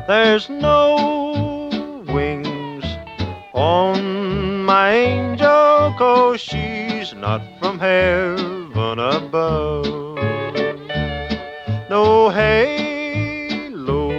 There's no wings on my angel, 'cause she's not from heaven above. No halo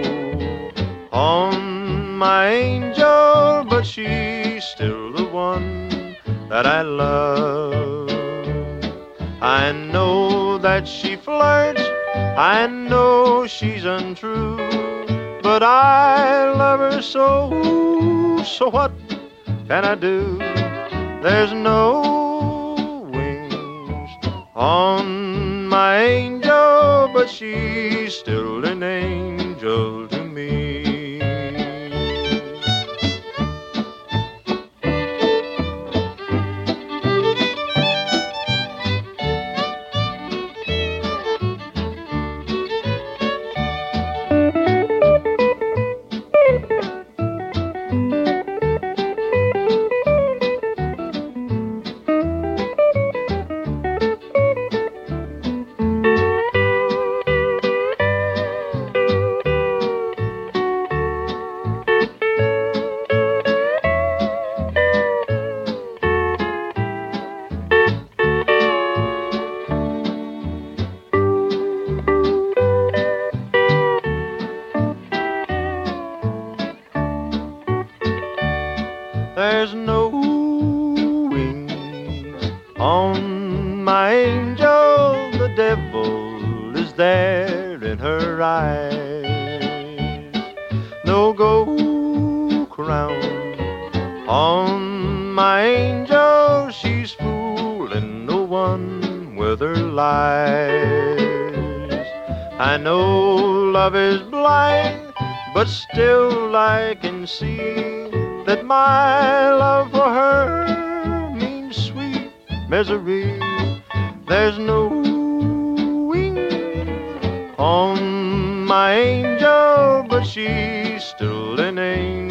on my angel, but she's still the one that I love. I know that she flirts, I know she's untrue, but I love her so, so what can I do? There's no wings on my angel, but she's still an angel to me. There's no wings on my angel, the devil is there in her eyes. No gold crown on my angel, she's fooling no one with her lies. I know love is blind, but still I can see that my love for her means sweet misery. There's no wing on my angel, but she's still an angel.